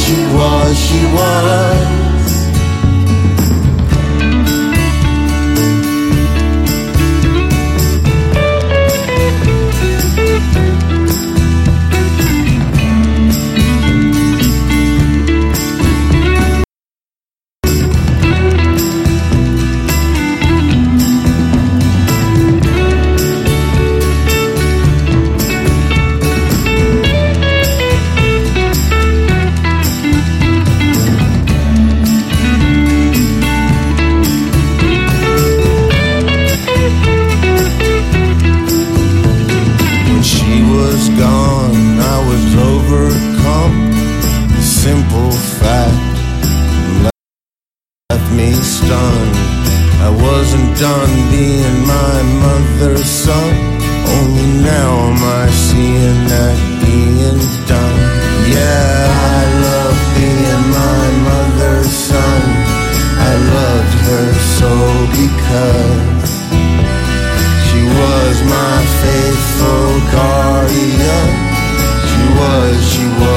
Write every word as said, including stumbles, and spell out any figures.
she was, she was. Done being my mother's son. Only now am I seeing that being done. Yeah, I love being my mother's son. I loved her so because she was my faithful guardian. She was, she was